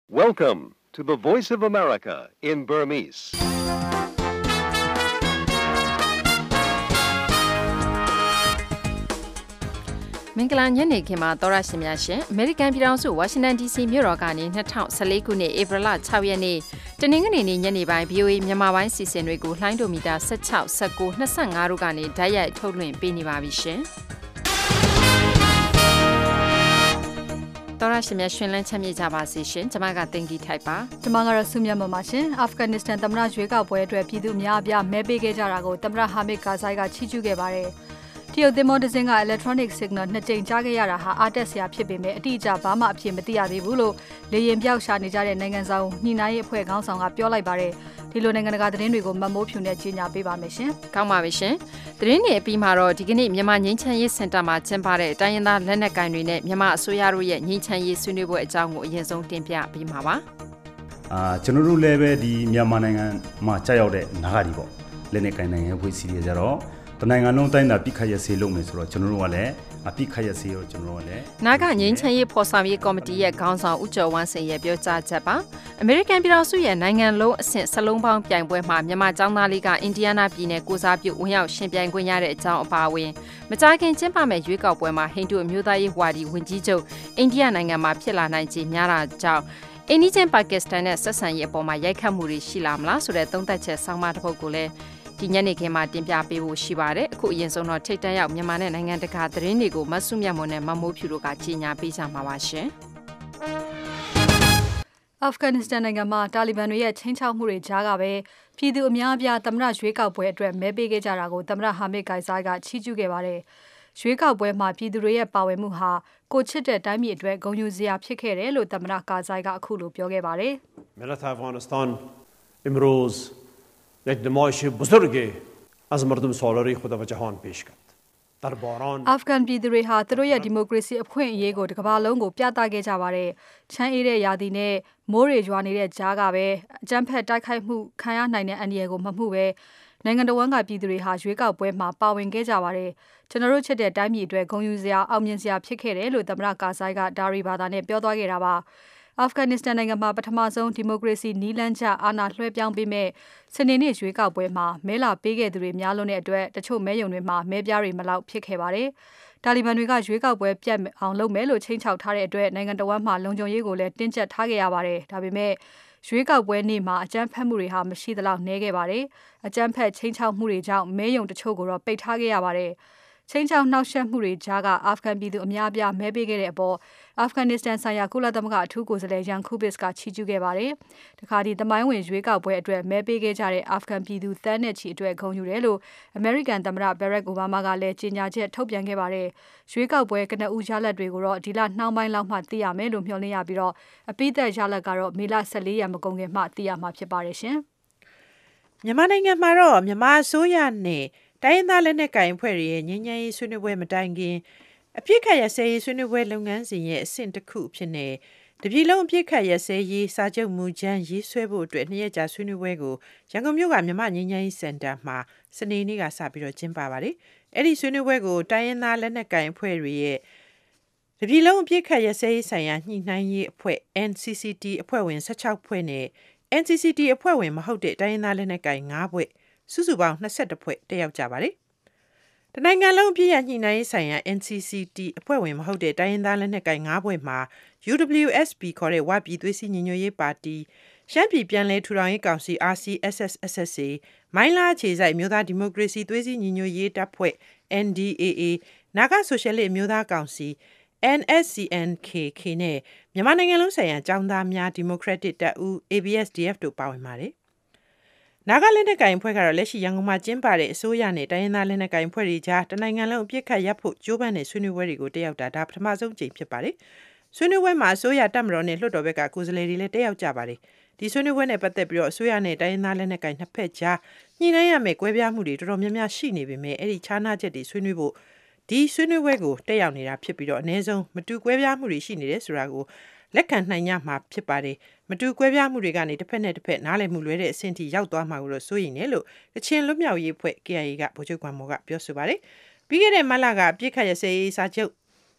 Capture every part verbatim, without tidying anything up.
Welcome to the Voice of America in Burmese. ။မင်္ဂလာညနေခင်းမှာသောရရှင်များရှင်အမေရိကန်ပြည်ထောင်စုဝါရှင်တန် ဒီစီ မြို့တော်ကနေ၂၀၁၄ခုနှစ်ဧပြီလ၆ရက်နေ့တနင်္ဂနွေနေ့ညနေပိုင်း ဗွီအိုအေ မြန်မာပိုင်းစီစဉ်တွေကိုလှိုင်းဒိုမီတာ၁၆ ၁၉ ၂၅တို့ကနေဓာတ်ရိုက်ထုတ်လွှင့်ပေးနေပါပြီရှင်။တော်ရရှိမြရှင်လန်းချမ်းမြေ့ကြပါစေရှင်ကျွန်မကတင်ကြီးထိုက်ပါကျွန်မကတော့ဆုမြတ်မပါရှင်အာဖဂန်နစ္စတန်သမ္မတရွေးကောက်ပွဲအတွက်ပြည်သူအများအပြားမဲပေးခဲ့ကြတာကိုသမ္မတဟာမစ်ကာဇိုင်ကချီးကျူးခဲ့ပါတယ်တရုတ်သင်္ဘောတစ်စင်းက electronic signal နှစ်ကြိမ်ကြားခဲ့ရတာဟာအားတက်စရာဖြစ်ပေမဲ့အတိအကျဘာမှအဖြစ်မသိရသေးဘူးလို့လေရင်ပြောက်ရှာနေကြတဲ့နိုင်ငံဆောင်ညှိနှိုင်းရေးအဖွဲ့ခေါင်းဆောင်ကပြောလိုက်ပါတယ်ဒီလိုနိုင်ငံတကာသတင်းတွေကိုမမိုးဖြူနဲ့ကြီးညာပေးပါမယ်ရှင်ကောင်းပါပြီရှင်သတင်းတွေအပြီးမှာတော့ဒီကနေ့မြန်မာငြိမ်းချမ်းရေးစင်တာမှာကျင်းပတဲ့တိုင်းရင်းသားလက်နက်ကိုင်တွေနဲ့မြန်မာအစိုးရတို့ရဲ့ငြိမ်းချမ်းရေးဆွေးနွေးပွဲအကြောင်းကိုအရင်ဆုံးတင်ပြပေးမှာပါအာကျွန်တော်တို့လည်းပဲဒီမြန်မာနိုင်ငံမှာကြာရောက်တဲ့နာဂရီပေါ့လက်နက်ကိုင်နိုင်ငံဖွဲ့စည်းရကြတော့တနိုင်ငံလုံးတိုင်းတာပြစ်ခတ်ရစေလုပ်မယ်ဆိုတော့ကျွန်တော်တို့ကလည်းအပြစ်ခတ်ရစေရောကျွန်တော်တို့ကလည်းနာဂငြိမ်းချမ်းရေးဖော်ဆောင်ရေးကော်မတီရဲ့ခေါင်းဆောင်ဦးကျော်ဝမ်းစိန်ရဲ့ပြောကြားချက်ပါအမေရိကန်ပြည်ထောင်စုရဲ့နိုင်ငံလုံးအဆင့်စလုံးပေါင်းပြိုင်ပွဲမှာမြန်မာကျောင်းသားလေးကအင်ဒီယားနာပြည်နယ်ကိုစားပြုဝင်ရောက်ရှင်ပြိုင်ခွင့်ရတဲ့အကြောင်းအပါအဝင်မကြာခင်ကျင်းပမယ့်ရွေးကောက်ပွဲမှာဟိန္ဒူအမျိုးသားရေးဝါဒီဝင်ကြီးချုပ်အိန္ဒိယနိုင်ငံမှာဖြစ်လာနိုင်ခြေများတာကြောင့်အိန္ဒိယပါကစ္စတန်နဲ့ဆက်ဆံရေးအပေါ်မှာရိုက်ခတ်မှုတွေရှိလာမလားဆိုတဲ့သုံးသပ်ချက်ဆောင်းပါးတစ်ပုဒ်ကိုလည်းဒီညနေခင်းမှာတင်ပြပေးဖို့ရှိပါတယ်အခုအရင်ဆုံးတော့ထိတ်တန့်ရောက်မြန်မာနဲ့နိုင်ငံတကာသတင်းတွေကိုမဆုမြတ်မွန်နဲ့မမိုးဖြူတို့ကကြီးညာပေးကြမှာပါရှင်အာဖဂန်နစ္စတန်နိုင်ငံမှာတာလီဘန်တွေရဲ့ချင်းချောက်မှုတွေကြားကပဲပြည်သူအများအပြားသမ္မတရွေးကောက်ပွဲအတွက်မဲပေးခဲ့ကြတာကိုသမ္မတဟာမစ်ကိုင်ဇိုင်ကချီးကျူးခဲ့ပါတယ်ရွေးကောက်ပွဲမှာပြည်သူတွေရဲ့ပါဝင်မှုဟာကိုချစ်တဲ့တိုင်းပြည်အတွက်ဂုဏ်ယူစရာဖြစ်ခဲ့တယ်လို့သမ္မတကာဇိုင်ကအခုလိုပြောခဲ့ပါတယ် ملت افغانستان امروز یک نمایش بزرگ از مردم سالاری خود و جهان پیش کرد در باران အာဖဂန်ပြည်သူတွေဟာသူတို့ရဲ့ဒီမိုကရေစီအခွင့်အရေးကိုတစ်ကမ္ဘာလုံးကိုပြသခဲ့ကြပါတယ်ချမ်းအေးတဲ့ရာသီနဲ့မိုးရေရွာနေတဲ့ကြားကပဲအကြမ်းဖက်တိုက်ခိုက်မှုခံရနိုင်တဲ့အန္တရာယ်ကိုမမှုပဲနိုင်ငံတော်ဝန်ကပြည်သူတွေဟာရွေးကောက်ပွဲမှာပါဝင်ခဲ့ကြပါတယ်ကျွန်တော်တို့ချစ်တဲ့တိုင်းပြည်အတွက်ဂုဏ်ယူစရာအောင်မြင်စရာဖြစ်ခဲ့တယ်လို့သမ္မတကာဇိုင်ကဒါရီဘာသာနဲ့ပြောသွားခဲ့တာပါအာဖဂန်နစ္စတန်နိုင်ငံမှာပထမဆုံးဒီမိုကရေစီနီးလန်းကျအာဏာလွှဲပြောင်းပေးမဲ့စနေနေ့ရွေးကောက်ပွဲမှာမဲလာပေးခဲ့သူတွေများလွန်းတဲ့အတွက်တချို့မဲရုံတွေမှာမဲပြားတွေမလောက်ဖြစ်ခဲ့ပါတယ်။တာလီဘန်တွေကရွေးကောက်ပွဲပြတ်အောင်လုပ်မယ်လို့ချိန်ချောက်ထားတဲ့အတွက်နိုင်ငံတော်မှာလုံခြုံရေးကိုလည်းတင်းကျပ်ထားခဲ့ရပါတယ်။ဒါပေမဲ့ရွေးကောက်ပွဲနေ့မှာအကြမ်းဖက်မှုတွေဟာမရှိသလောက်နှဲခဲ့ပါတယ်။အကြမ်းဖက်ချိန်ချောက်မှုတွေကြောင့်မဲရုံတချို့ကိုတော့ပိတ်ထားခဲ့ရပါတယ်။ချင်းချောင်းနှောက်ယှက်မှုတွေကြားကအာဖဂန်ပြည်သူအများအပြားမဲပေးခဲ့တဲ့အပေါ်အာဖဂန်နစ္စတန်ဆိုင်ရာကုလသမဂ္ဂအထူးကိုယ်စားလှယ်ယန်ကူဘစ်ကချီးကျူးခဲ့ပါတယ်။တခါဒီသမိုင်းဝင်ရွေးကောက်ပွဲအတွက်မဲပေးခဲ့ကြတဲ့အာဖဂန်ပြည်သူသန်းနဲ့ချီအတွက်ဂုဏ်ယူတယ်လို့အမေရိကန်သမ္မတဘရက်အိုဘားမားကလည်းကြေညာချက်ထုတ်ပြန်ခဲ့ပါတယ်။ရွေးကောက်ပွဲကနဦးရလဒ်တွေကိုတော့ဒီလနှောင်းပိုင်းလောက်မှသိရမယ်လို့မျှော်လင့်ရပြီးတော့အပိသက်ရလဒ်ကတော့မေလ၁၄ရက်မကုန်ခင်မှသိရမှာဖြစ်ပါတယ်ရှင်။မြန်မာနိုင်ငံမှာတော့မြန်မာအစိုးရနဲ့တိုင်းရင်းသားလက်နက်ကိုင်အဖွဲ့တွေရဲ့ငြိမ်းချမ်းရေးဆွေးနွေးပွဲမတိုင်ခင်အပြစ်ခတ်ရစဲရေးဆွေးနွေးပွဲလုပ်ငန်းစဉ်ရဲ့အဆင့်တစ်ခုဖြစ်နေတပြည်လုံးအပြစ်ခတ်ရစဲရေးစာချုပ်မူကြမ်းရေးဆွဲဖို့အတွက်နှစ်ရက်ကြာဆွေးနွေးပွဲကိုရန်ကုန်မြို့ကမြန်မာငြိမ်းချမ်းရေးစင်တာမှာစနေနေ့ကစပြီးတော့ကျင်းပပါတယ်။အဲ့ဒီဆွေးနွေးပွဲကိုတိုင်းရင်းသားလက်နက်ကိုင်အဖွဲ့တွေရဲ့တပြည်လုံးအပြစ်ခတ်ရစဲရေးဆိုင်ရာညှိနှိုင်းရေးအဖွဲ့ N C C T အဖွဲ့ဝင်၁၆ဖွဲ့နဲ့ N C C T အဖွဲ့ဝင်မဟုတ်တဲ့တိုင်းရင်းသားလက်နက်ကိုင်၅ဖွဲ့စုစုပေါင်း၂၁ဖွဲ့တက်ရောက်ကြပါတယ်။တနိုင်ငံလုံးပြည်ရညှိနှိုင်းရေးဆိုင်ရာ N C C T အဖွဲ့ဝင်မဟုတ်တဲ့တိုင်းရင်းသားလက်နက်ကိုင်၅ဖွဲ့မှာ U W S P ခေါ်တဲ့ဝပြည်သွေးစည်းညီညွတ်ရေးပါတီရှမ်းပြည်ပြန်လည်ထူထောင်ရေးကောင်စီ R C S S S S A မိုင်းလားခြေစိုက်မျိုးသားဒီမိုကရေစီသွေးစည်းညီညွတ်ရေးတပ်ဖွဲ့ N D A A နာဂဆိုရှယ်လစ်မျိုးသားကောင်စီ N S C N K K နဲ့မြန်မာနိုင်ငံလုံးဆိုင်ရာကျောင်းသားများဒီမိုကရက်တစ်တပ်ဦး A B S D F တို့ပါဝင်ပါတယ်။နာဂလက်နက်ကိုင်အဖွဲ့ကတော့လက်ရှိရန်ကုန်မှာကျင်းပတဲ့အစိုးရနဲ့တိုင်းရင်းသားလက်နက်ကိုင်အဖွဲ့တွေကြားတနိုင်ငံလုံးအပြစ်ခတ်ရပ်ဖို့ကြိုးပမ်းတဲ့ဆွေးနွေးပွဲတွေကိုတက်ရောက်တာဒါပထမဆုံးကြိမ်ဖြစ်ပါတယ်။ဆွေးနွေးပွဲမှာအစိုးရတပ်မတော်နဲ့လွှတ်တော်ဘက်ကကိုယ်စားလှယ်တွေလည်းတက်ရောက်ကြပါတယ်။ဒီဆွေးနွေးပွဲနဲ့ပတ်သက်ပြီးတော့အစိုးရနဲ့တိုင်းရင်းသားလက်နက်ကိုင်နှစ်ဖက်ကြားညှိနှိုင်းရမယ့်ကွဲပြားမှုတွေတော်တော်များများရှိနေပေမဲ့အဲ့ဒီခြားနားချက်တွေဆွေးနွေးဖို့ဒီဆွေးနွေးပွဲကိုတက်ရောက်နေတာဖြစ်ပြီးတော့အနည်းဆုံးမတူကွဲပြားမှုတွေရှိနေတယ်ဆိုတာကိုလက်ခံနိုင်ရမှာဖြစ်ပါတယ်မတူကွဲပြားမှုတွေကနေတစ်ဖက်နဲ့တစ်ဖက်နားလည်မှုလွဲတဲ့အဆင့်ထိရောက်သွားမှာကိုတော့စိုးရိမ်တယ်လို့ကချင်လွတ်မြောက်ရေးအဖွဲ့ K I A ကဗိုလ်ချုပ်ကွမ်မော်ကပြောဆိုပါတယ်ပြီးခဲ့တဲ့မလကအပြစ်ခတ်ရစဲရေးစာချုပ်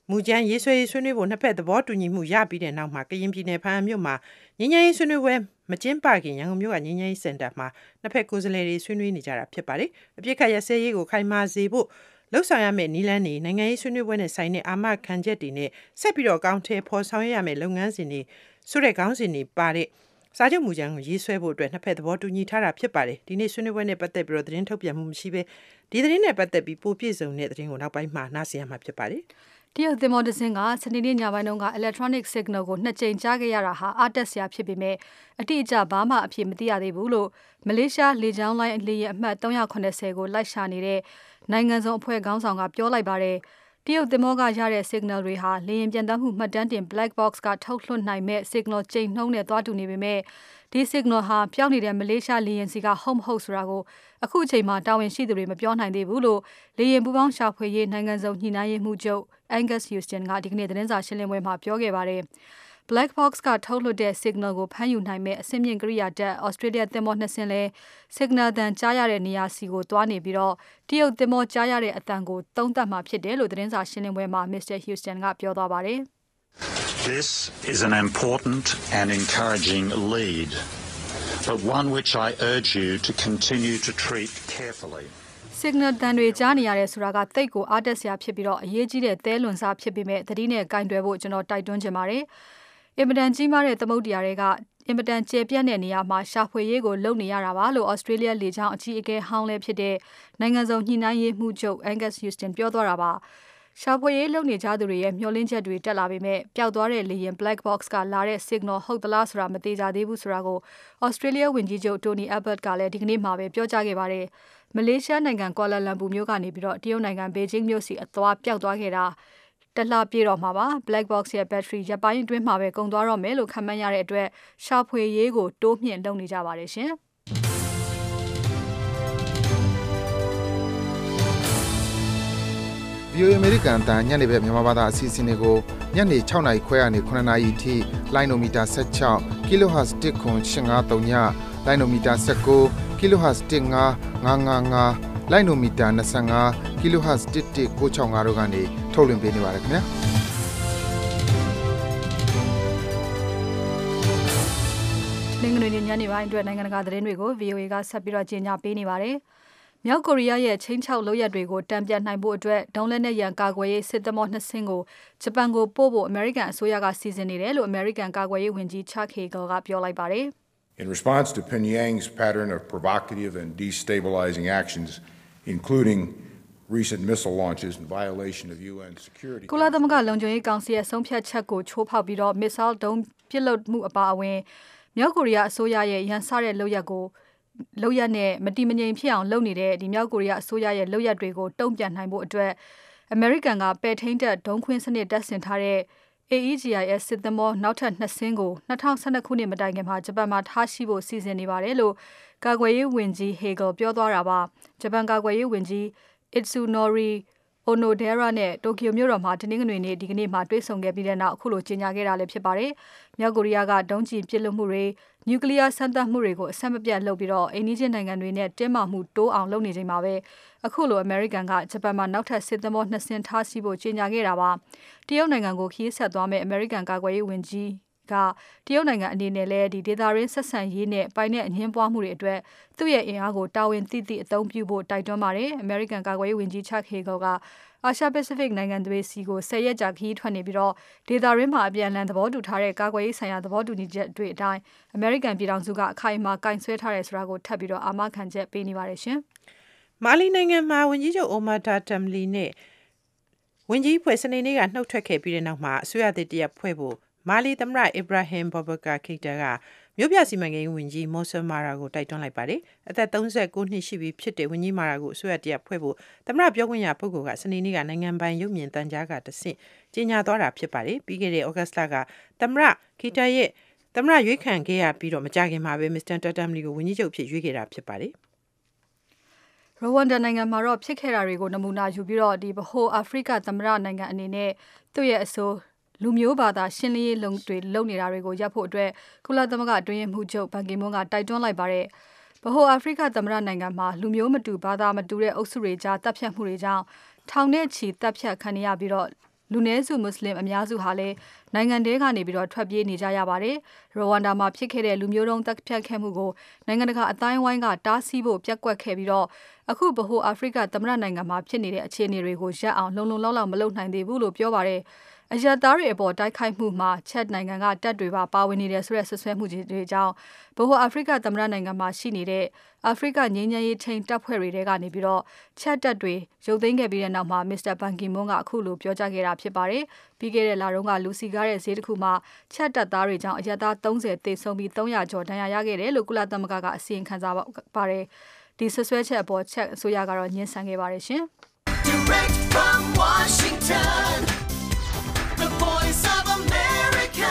မူကြမ်းရေးဆွဲရေးဆွေးနွေးဖို့နှစ်ဖက်သဘောတူညီမှုရပြီးတဲ့နောက်မှာကရင်ပြည်နယ်ဖားမြို့မှာငင်းငယ်ရေးဆွေးနွေးပွဲမကျင်းပခင်ရန်ကုန်မြို့ကငင်းငယ်ရေးစင်တာမှာနှစ်ဖက်ကိုယ်စားလှယ်တွေဆွေးနွေးနေကြတာဖြစ်ပါတယ်အပြစ်ခတ်ရစဲရေးကိုခိုင်မာစေဖို့လှုပ်ဆောင်ရမယ့်နီလန်းနေနိုင်ငံရေးဆွေးနွေးပွဲနဲ့ဆိုင်တဲ့အာမခံချက်တွေနဲ့ဆက်ပြီးတော့အကောင့်ထဲပေါ်ဆောင်ရမယ့်လုပ်ငန်းစဉ်တွေဆိုတဲ့ခေါင်းစဉ်တွေပါတဲ့စာချုပ်မူကြမ်းကိုရေးဆွဲဖို့အတွက်နှစ်ဖက်သဘောတူညီထားတာဖြစ်ပါတယ်ဒီနေ့ဆွေးနွေးပွဲနဲ့ပတ်သက်ပြီးတော့သတင်းထုတ်ပြန်မှုမရှိဘဲဒီသတင်းနဲ့ပတ်သက်ပြီးပိုပြည့်စုံတဲ့သတင်းကိုနောက်ပိုင်းမှာနားဆင်ရမှာဖြစ်ပါတယ်တရုတ်သင်္ဘောတစ်စင်းကစနေနေ့ညပိုင်းတုန်းက electronic signal ကိုနှစ်ကြိမ်ကြားခဲ့ရတာဟာအားတက်စရာဖြစ်ပေမဲ့အတိအကျဘာမှအဖြစ်မသိရသေးဘူးလို့မလေးရှားလေကြောင်းလိုင်းလေယာဉ်အမှတ်၃၇၀ကိုလိုက်ရှာနေတဲ့နိုင်ငံစုံအဖွဲ့ခေါင်းဆောင်ကပြောလိုက်ပါတယ်တရုတ်သင်္ဘောကရတဲ့ signal တွေဟာလေယာဉ်ပြန်တမ်းမှုမှတ်တမ်းတင် black box ကထုတ်လွှတ်နိုင်မဲ့ signal ချိန်နှုန်းနဲ့သွားတူနေပေမဲ့ဒီ signal ဟာပြောင်းနေတဲ့မလေးရှားလေယာဉ်စီကဟုတ်မဟုတ်ဆိုတာကိုအခုအချိန်မှာတာဝန်ရှိသူတွေမပြောနိုင်သေးဘူးလို့လေယာဉ်ပူပေါင်းရှာဖွေရေးနိုင်ငံစုံညှိနှိုင်းရေးမှူးချုပ် Angus Houston ကဒီကနေ့သတင်းစာရှင်းလင်းပွဲမှာပြောခဲ့ပါတယ်။ Black box ကထုတ်လွှတ်တဲ့ signal ကိုဖမ်းယူနိုင်မဲ့အဆင့်မြင့်ကိရိယာတပ် Australia သင်္ဘောနှစ်စင်းလဲ signal တန်ကြားရတဲ့နေရာစီကိုသွားနေပြီးတော့တရုတ်သင်္ဘောကြားရတဲ့အတန်ကိုသုံးသပ်မှာဖြစ်တယ်လို့သတင်းစာရှင်းလင်းပွဲမှာ Mr Houston ကပြောသွားပါတယ်။ This is an important and encouraging lead, but one which I urge you to continue to treat carefully. signal တန်တွေကြားနေရတယ်ဆိုတာကတိတ်ကိုအားတက်စရာဖြစ်ပြီးတော့အရေးကြီးတဲ့သဲလွန်စားဖြစ်ပေမဲ့သတိနဲ့ကင်တွယ်ဖို့ကျွန်တော်တိုက်တွန်းချင်ပါတယ်။အင်မတန်ကြီးမားတဲ့သမုဒ္ဒရာတွေကအင်မတန်ကျယ်ပြန့်တဲ့နေရာမှာရှာဖွေရေးကိုလုပ်နေရတာပါလို့ Australia လေကြောင်းအကြီးအကဲဟောင်းလည်းဖြစ်တဲ့နိုင်ငံစုံညှိနှိုင်းရေးမှူးချုပ် Angus Houston ပြောသွားတာပါ။ရှာဖွေရေးလုပ်နေကြသူတွေရဲ့မျှော်လင့်ချက်တွေတက်လာပေမဲ့ပျောက်သွားတဲ့လေယာဉ် black box ကလာတဲ့ signal ဟုတ်သလားဆိုတာမသိကြသေးဘူးဆိုတာကို Australia ဝန်ကြီးချုပ် Tony Abbott ကလည်းဒီကနေ့မှပဲပြောကြားခဲ့ပါတယ်။မလေးရှားနိုင်ငံကွာလာလမ်ပူမြို့ကနေပြီးတော့တရုတ်နိုင်ငံဘေဂျင်းမြို့စီအသွားပျောက်သွားခဲ့တာတလှပြေတော့မှာပါ black box ရဲ့ battery ရပ်ပိုင်းအတွင်းမှာပဲကုန်သွားတော့မယ်လို့ခန့်မှန်းရတဲ့အတွက်ရှာဖွေရေးကိုတိုးမြှင့်လုပ်နေကြပါတယ်ရှင်။ဗီအိုအေ American တန်ညနေပဲမြန်မာဘာသာအစီအစဉ်တွေကိုညနေ၆နာရီခွဲကနေခုနှစ်နာရီအထိလိုင်းနိုမီတာ၁၆ kilohertz တစ်ခွန်၈၅၃ညလိုင်းနိုမီတာ၁၉ kilohertz တစ်၅၅၅၅လိုင်းနိုမီတာ၂၅ kilohertz တစ်တစ်၉၆၅တို့ကနေထုတ်လွှင့်ပေးနေပါတယ်ခင်ဗျာနိုင်ငံရေးညနေပိုင်းအတွက်နိုင်ငံတကာသတင်းတွေကို ဗီအိုအေ ကဆက်ပြီးတော့ကြေညာပေးနေပါတယ်။မြောက်ကိုရီးယားရဲ့ချင်းချောက်လုပ်ရက်တွေကိုတံပြန်နိုင်ဖို့အတွက်ဒုံးလက်နက်ရန်ကာကွယ်ရေးစစ်သမောနှစ်စင်းကိုဂျပန်ကိုပို့ဖို့အမေရိကန်အစိုးရကစီစဉ်နေတယ်လို့အမေရိကန်ကာကွယ်ရေးဝန်ကြီး Chuck Hagel ကပြောလိုက်ပါတယ်။ In response to Pyongyang's pattern of provocative and destabilizing actions, including recent missile launches in violation of U N security. ကုလသမဂ္ဂလုံခြုံရေးကောင်စီရဲ့ဆုံးဖြတ်ချက်ကိုချိုးဖောက်ပြီးတော့ missile ဒုံးပစ်လွှတ်မှုအပါအဝင်မြောက်ကိုရီးယားအစိုးရရဲ့ရန်စတဲ့လုပ်ရက်ကိုလုပ်ရက်နဲ့မတိမငြိမ်ဖြစ်အောင်လုပ်နေတဲ့ဒီမြောက်ကိုရီးယားအစိုးရရဲ့လုပ်ရက်တွေကိုတုံ့ပြန်နိုင်ဖို့အတွက်အမေရိကန်ကပယ်ထိန်းတဲ့ဒုံးခွင်းစနစ်တပ်ဆင်ထားတဲ့ A E G I S စစ်သမောနောက်ထပ်နှစ်စင်းကို၂၀၁၂ခုနှစ်မတိုင်ခင်မှာဂျပန်မှာထားရှိဖို့စီစဉ်နေပါတယ်လို့ကာကွယ်ရေးဝန်ကြီး Hagel ပြောသွားတာပါဂျပန်ကာကွယ်ရေးဝန်ကြီး Itsunori Onodera နဲ့တိုကျိုမြို့တော်မှာတနင်္ဂနွေနေ့ဒီကနေ့မှတွေ့ဆုံခဲ့ပြီးတဲ့နောက်အခုလိုကြေညာခဲ့တာလည်းဖြစ်ပါတယ်။မြောက်ကိုရီးယားကဒုံးကျည်ပစ်လွှတ်မှုတွေနျူကလ িয়ার စမ်းသပ်မှုတွေကိုအဆက်မပြတ်လုပ်ပြီးတော့အိန္ဒိယနိုင်ငံတွေနဲ့တင်းမာမှုတိုးအောင်လုပ်နေချိန်မှာပဲအခုလိုအမေရိကန်ကဂျပန်မှာနောက်ထပ်စစ်သမောနှစ်စင်းထားရှိဖို့ကြေညာခဲ့တာပါ။တရုတ်နိုင်ငံကိုခရီးဆက်သွားမဲ့အမေရိကန်ကာကွယ်ရေးဝန်ကြီးကတရုတ်နိုင်ငံအနေနဲ့လည်းဒီဒေသရင်းဆက်ဆံရေးနဲ့ပိုင်နဲ့အငင်းပွားမှုတွေအတွက်သူ့ရဲ့အင်အားကိုတာဝန်သိသိအသုံးပြုဖို့တိုက်တွန်းပါတယ်။ American ကာကွယ်ရေးဝန်ကြီး Chuck Hagel ကအာရှ Pacific နိုင်ငံတွေစီကိုဆယ်ရက်ကြာခရီးထွက်နေပြီးတော့ဒေသရင်းမှာအပြန်အလှန်သဘောတူထားတဲ့ကာကွယ်ရေးဆိုင်ရာသဘောတူညီချက်တွေအတိုင်း American ပြည်ထောင်စုကအခိုင်အမာကင်ဆယ်ထားတယ်ဆိုတာကိုထပ်ပြီးတော့အာမခံချက်ပေးနေပါတယ်ရှင်။မာလီနိုင်ငံမှာဝန်ကြီးချုပ် Omar Tamli နဲ့ဝန်ကြီးဖွဲ့စနေနေ့ကနှုတ်ထွက်ခဲ့ပြီးတဲ့နောက်မှာအစိုးရသစ်တရက်ဖွဲ့ဖို့မာလီသမ္မတ Ibrahim Boubacar Keïta ကမြို့ပြစီမံကိန်းဝန်ကြီး Moussa Mara ကိုတိုက်တွန်းလိုက်ပါတယ်။အသက်၃၉နှစ်ရှိပြီဖြစ်တဲ့ဝန်ကြီး Mara ကိုအစိုးရတရက်ဖွဲ့ဖို့သမ္မတပြောခွင့်ရပုဂ္ဂိုလ်ကစနေနေ့ကနိုင်ငံပိုင်ရုပ်မြင်သံကြားကတဆင့်ကြေညာသွားတာဖြစ်ပါတယ်။ပြီးခဲ့တဲ့ဩဂတ်စ်လကသမ္မတ Keïta ရဲ့သမ္မတရွေးခံခဲ့ရပြီးတော့မကြခင်မှာပဲ Mr Tamli ကိုဝန်ကြီးချုပ်ဖြစ်ရွေးခဲ့တာဖြစ်ပါတယ်။ရိုဝန်ဒါနိုင်ငံမှာတော့ဖြစ်ခဲ့တာတွေကိုနမူနာယူပြီးတော့ဒီဗဟိုအာဖရိကသမ္မတနိုင်ငံအနေနဲ့သူ့ရဲ့အဆိုလူမျိုးဘာသာရှင်းလင်းရေးလုံတွေလုံနေတာတွေကိုရပ်ဖို့အတွက်ကုလသမဂ္ဂအတွင်းရေးမှူးချုပ်ဘန်ကီမွန်းကတိုက်တွန်းလိုက်ပါတယ်။ဗဟိုအာဖရိကသမ္မတနိုင်ငံမှာလူမျိုးမတူဘာသာမတူတဲ့အုပ်စုတွေကြားတပ်ဖြတ်မှုတွေကြောင့်ထောင်နဲ့ချီတပ်ဖြတ်ခံရပြီးတော့လူနည်းစုမွတ်စလင်အများစုဟာလည်းနိုင်ငံထဲကနေပြီးတော့ထွက်ပြေးနေကြရပါတယ်။ရိုဝမ်ဒါမှာဖြစ်ခဲ့တဲ့လူမျိုးတုံးတပ်ဖြတ်ခဲ့မှုကိုနိုင်ငံတကာအတိုင်းဝိုင်းကတားဆီးဖို့ပြက်ကွက်ခဲ့ပြီးတော့အခုဗဟိုအာဖရိကသမ္မတနိုင်ငံမှာဖြစ်နေတဲ့အခြေအနေတွေကိုရပ်အောင်လုံလုံလောက်လောက်မလုပ်နိုင်သေးဘူးလို့ပြောပါတယ်။အရသားတွေအပေါ်တိုက်ခိုက်မှုမှာချက်နိုင်ငံကတပ်တွေပါပါဝင်နေတယ်ဆိုတဲ့ဆွဆွဲမှုတွေကြောင့်ဗဟိုအာဖရိကသမ္မတနိုင်ငံမှာရှိနေတဲ့အာဖရိကငြိမ်းချမ်းရေးထိန်းတပ်ဖွဲ့တွေထဲကနေပြီးတော့ချက်တပ်တွေရုပ်သိမ်းခဲ့ပြီးတဲ့နောက်မှာမစ္စတာဘန်ကီမွန်းကအခုလိုပြောကြားခဲ့တာဖြစ်ပါတယ်။ပြီးခဲ့တဲ့လတုန်းကလူစီကားတဲ့ဈေးတစ်ခုမှာချက်တပ်သားတွေကြောင့်အရသားသုံးဆယ်သေဆုံးပြီးသုံးရာကျော်ဒဏ်ရာရခဲ့တယ်လို့ကုလသမဂ္ဂကအစီရင်ခံစာပါတယ်။ဒီဆွဆွဲချက်အပေါ်ချက်အစိုးရကတော့ညှင်းဆန်ခဲ့ပါတယ်ရှင်။ Direct from Washington The Voice of America,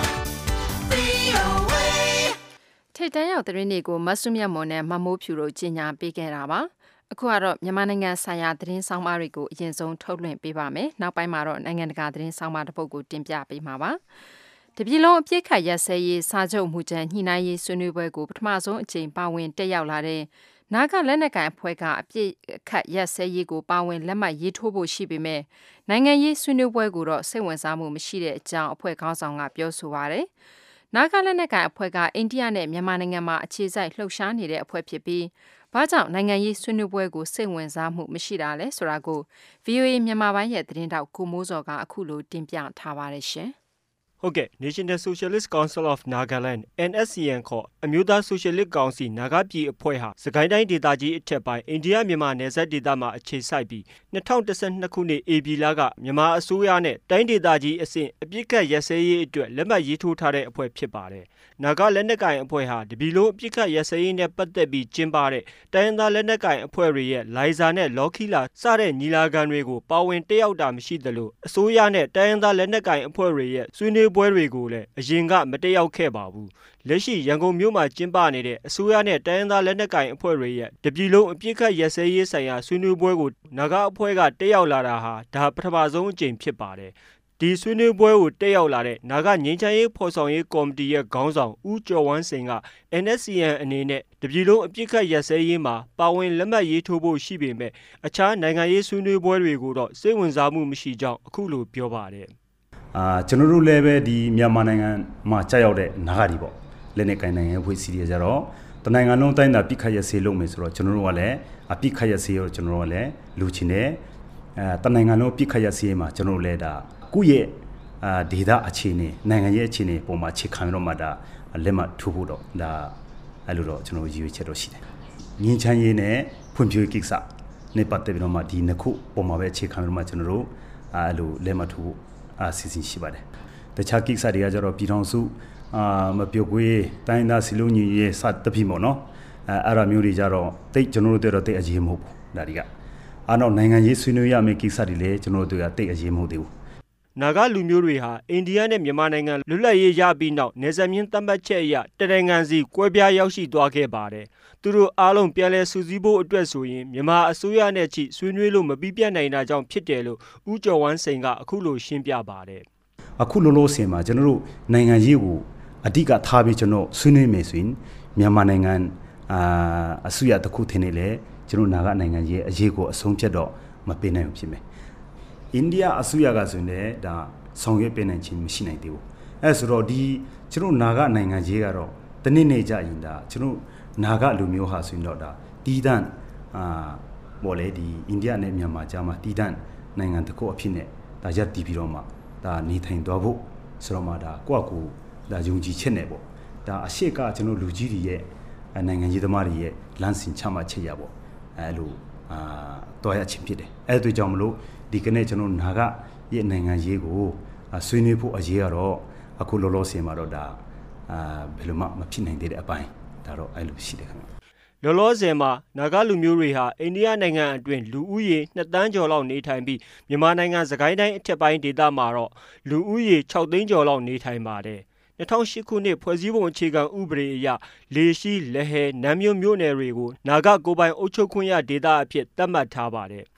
V O A ထိတ်တန့်ရောက်တဲ့နေ့ကိုမဆုမြတ်မွန်နဲ့မမိုးဖြူတို့ကြီးညာပေးခဲ့တာပါအခုကတော့မြန်မာနိုင်ငံဆိုင်ရာသတင်းဆောင်မတွေကိုအရင်ဆုံးထုတ်လွှင့်ပေးပါမယ်နောက်ပိုင်းမှာတော့နိုင်ငံတကာသတင်းဆောင်မတစ်ပုဒ်ကိုတင်ပြပေးမှာပါတပြည်လုံးအပြစ်ခတ်ရက်စဲရေးစာချုပ်မှုချမ်းညှိနှိုင်းရေးဆွေးနွေးပွဲကိုပထမဆုံးအကြိမ်ပါဝင်တက်ရောက်လာတဲ့နာဂလက်နက်ကိုင်အဖွဲ့ကအပြစ်ခတ်ရက်စဲရေးကိုပါဝင်လက်မှတ်ရေးထိုးဖို့ရှိပေမဲ့နိုင်ငံရေးဆွေးနွေးပွဲကိုတော့စိတ်ဝင်စားမှုမရှိတဲ့အကြောင်းအဖွဲ့ခေါင်းဆောင်ကပြောဆိုပါရယ်နာဂလက်နက်ကိုင်အဖွဲ့ကအိန္ဒိယနဲ့မြန်မာနိုင်ငံမှာအခြေစိုက်လှုပ်ရှားနေတဲ့အဖွဲ့ဖြစ်ပြီးဘာကြောင့်နိုင်ငံရေးဆွေးနွေးပွဲကိုစိတ်ဝင်စားမှုမရှိတာလဲဆိုတာကို V O A မြန်မာပိုင်းရဲ့သတင်းတောက်ကိုမိုးစောကအခုလိုတင်ပြထားပါတယ်ရှင်ဟုတ်ကဲ့ National Socialist Council of Nagaland N S C N ခေါ်အမျိုးသားဆိုရှယ်လစ်ကောင်စီနာဂပြည်အဖွဲ့ဟာစကိုင်းတိုင်းဒေသကြီးအထက်ပိုင်းအိန္ဒိယမြန်မာနယ်စပ်ဒေသမှာအခြေစိုက်ပြီး၂၀၁၂ခုနှစ်ဧပြီလကမြန်မာအစိုးရနဲ့တိုင်းဒေသကြီးအဆင့်အပြစ်ခတ်ရက်စဲရေးအတွက်လက်မှတ်ရေးထိုးထားတဲ့အဖွဲ့ဖြစ်ပါတယ်။နာဂလက်နက်ကိုင်အဖွဲ့ဟာတပြည်လုံးအပြစ်ခတ်ရက်စဲရေးနဲ့ပတ်သက်ပြီးကျင်းပတဲ့တိုင်းရင်းသားလက်နက်ကိုင်အဖွဲ့တွေရဲ့လိုင်ဇာနဲ့လော်ခီလာစတဲ့ညီလာခံတွေကိုပါဝင်တက်ရောက်တာမရှိသလိုအစိုးရနဲ့တိုင်းရင်းသားလက်နက်ကိုင်အဖွဲ့တွေရဲ့ဆွေးနွေးပွဲတွေကိုလည်းအရင်ကမတက်ရောက်ခဲ့ပါဘူးလက်ရှိရန်ကုန်မြို့မှာကျင်းပနေတဲ့အစိုးရနဲ့တိုင်းရင်းသားလက်နက်ကိုင်အဖွဲ့တွေရဲ့တပြည်လုံးအပြစ်ခတ်ရက်စဲရေးဆိုင်ရာဆွေးနွေးပွဲကိုနာဂအဖွဲ့ကတက်ရောက်လာတာဟာဒါပထမဆုံးအကြိမ်ဖြစ်ပါတယ်ဒီဆွေးနွေးပွဲကိုတက်ရောက်လာတဲ့နာဂငြိမ်းချမ်းရေးဖော်ဆောင်ရေးကော်မတီရဲ့ခေါင်းဆောင်ဦးကျော်ဝမ်းစိန်က N S C N အနေနဲ့တပြည်လုံးအပြစ်ခတ်ရက်စဲရေးမှာပါဝင်လက်မှတ်ရေးထိုးဖို့ရှိပေမဲ့အခြားနိုင်ငံရေးဆွေးနွေးပွဲတွေကိုတော့စိတ်ဝင်စားမှုမရှိကြောင်းအခုလိုပြောပါတယ်အာကျွန်တော်တို့လည်းပဲဒီမြန်မာနိုင်ငံမှာကြာရောက်တဲ့နာဂရီပေါ့လက်နဲ့ကိုင်နိုင်ငံဖွဲ့စည်းရကြတော့တနိုင်ငံလုံးတိုင်းတာပြစ်ခတ်ရစေလုပ်မယ်ဆိုတော့ကျွန်တော်တို့ကလည်းအပြစ်ခတ်ရစေရောကျွန်တော်တို့ကလည်းလူချင်းနဲ့အဲတနိုင်ငံလုံးပြစ်ခတ်ရစေမှာကျွန်တော်တို့လည်းဒါကုရဲ့အာဒေတာအခြေအနေနိုင်ငံရဲ့အခြေအနေပုံမှာခြေခံတော့မှဒါလက်မှတ်ထိုးဖို့တော့ဒါအဲ့လိုတော့ကျွန်တော်ရည်ရွယ်ချက်တော့ရှိတယ်ငင်းချမ်းရေးနဲ့ဖွံ့ဖြိုးရေးကိစ္စနဲ့ပတ်သက်ပြီးတော့မှဒီနှစ်ခုပုံမှာပဲခြေခံတော့မှကျွန်တော်တို့အဲ့လိုလက်မှတ်ထိုးအာစီစဉ်ရှိပါတယ်တခြားကိစ္စတွေကကြတော့ပြည်ထောင်စုအာမပြုတ်ကွေးတိုင်းသားစီလုံးကြီးရဲ့စတပိပေါ့နော်အဲအဲ့ဒါမျိုးတွေကြတော့တိတ်ကျွန်တော်တို့တော့တိတ်အရေးမဟုတ်ဘူးဒါတွေကအားတော့နိုင်ငံရေးဆွေးနွေးရမယ့်ကိစ္စတွေလည်းကျွန်တော်တို့ကတိတ်အရေးမဟုတ်သေးဘူးနာဂလူမျိုးတွေဟာအိန္ဒိယနဲ့မြန်မာနိုင်ငံလွတ်လပ်ရေးရပြီးနောက်နယ်စပ်မျဉ်းသတ်မှတ်ချက်အရတနိုင်ငံစီကွဲပြားရောက်ရှိသွားခဲ့ပါတယ်သူတို့အားလုံးပြန်လည်စုစည်းဖို့အတွက်ဆိုရင်မြန်မာအစိုးရနဲ့ချိဆွေးနွေးလို့မပြီးပြတ်နိုင်တာကြောင့်ဖြစ်တယ်လို့ဦးကျော်ဝမ်းစိန်ကအခုလိုရှင်းပြပါတယ်အခုလိုလိုဆင်မှာကျွန်တော်တို့နိုင်ငံရေးကိုအဓိကထားပြီးကျွန်တော်ဆွေးနွေးမယ်ဆိုရင်မြန်မာနိုင်ငံအာအစိုးရတစ်ခုထင်းနေလေကျွန်တော်နာဂနိုင်ငံရေးအရေးကိုအဆုံးဖြတ်တော့မပေးနိုင်ဘူးဖြစ်မယ်အိန္ဒိယအစိုးရကဆိုရင်လည်းဒါဆောင်ရွက်ပေးနိုင်ခြင်းမရှိနိုင်သေးဘူးအဲဆိုတော့ဒီကျွန်တော်နာဂနိုင်ငံရေးကတော့တနေ့နေ့ကြရင်ဒါကျွန်တော်နာဂလူမျိုးဟာဆိုရင်တော့ဒါတီးတန့်အာဘောလေဒီအိန္ဒိယနဲ့မြန်မာကြားမှာတီးတန့်နိုင်ငံတစ်ခုအဖြစ်နဲ့ဒါရပ်တည်ပြီးတော့မှဒါနေထိုင်သွားဖို့ဆိုတော့မှဒါကိုယ့်အကူဒါယုံကြည်ချက်နဲ့ပေါ့ဒါအရှိကကျွန်တော်လူကြီးတွေရဲ့နိုင်ငံရေးသမားတွေရဲ့လမ်းစဉ်ချမှတ်ချက်ရပေါ့အဲလိုအာတော်ရချင်းဖြစ်တယ်အဲဒါကြောင့်မလို့ဒီကနေ့ကျွန်တော်နာဂရဲ့နိုင်ငံရေးကိုဆွေးနွေးဖို့အရေးကတော့အခုလောလောဆယ်မှာတော့ဒါအာဘယ်လိုမှမဖြစ်နိုင်သေးတဲ့အပိုင်းဒါတော့အဲ့လိုရှိတယ်ခင်ဗျလောလောဆယ်မှာနာဂလူမျိုးတွေဟာအိန္ဒိယနိုင်ငံအတွင်းလူဦးရေနှစ်တန်းကျော်လောက်နေထိုင်ပြီးမြန်မာနိုင်ငံစကိုင်းတိုင်းအထက်ပိုင်းဒေသမှာတော့လူဦးရေ၆သိန်းကျော်လောက်နေထိုင်ပါတယ်၂၀၀၈ခုနှစ်ဖွဲ့စည်းပုံအခြေခံဥပဒေအရလေရှိလက်ဟဲနမ်းမြို့မြို့နယ်တွေကိုနာဂကိုပိုင်အုပ်ချုပ်ခွင့်ရဒေသအဖြစ်သတ်မှတ်ထားပါတယ်